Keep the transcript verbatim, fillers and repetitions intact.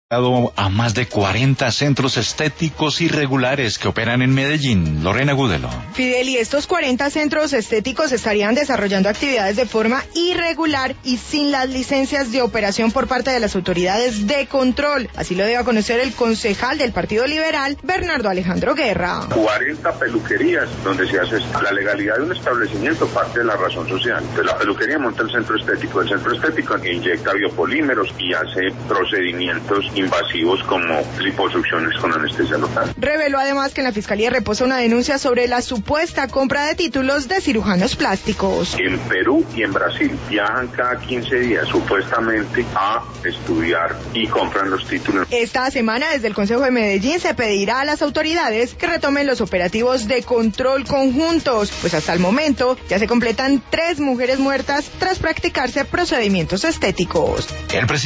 A más de cuarenta centros estéticos irregulares que operan en Medellín. Lorena Gudelo. Fidel, y estos cuarenta centros estéticos estarían desarrollando actividades de forma irregular y sin las licencias de operación por parte de las autoridades de control. Así lo dio a conocer el concejal del Partido Liberal, Bernardo Alejandro Guerra. cuarenta peluquerías donde se hace la legalidad de un establecimiento parte de la razón social. Entonces la peluquería monta el centro estético. El centro estético inyecta biopolímeros y hace procedimientos invasivos como liposucciones con anestesia local. Reveló además que en la Fiscalía reposa una denuncia sobre la supuesta compra de títulos de cirujanos plásticos. En Perú y en Brasil viajan cada quince días supuestamente a estudiar y compran los títulos. Esta semana desde el Consejo de Medellín se pedirá a las autoridades que retomen los operativos de control conjuntos, pues hasta el momento ya se completan tres mujeres muertas tras practicarse procedimientos estéticos. El presidente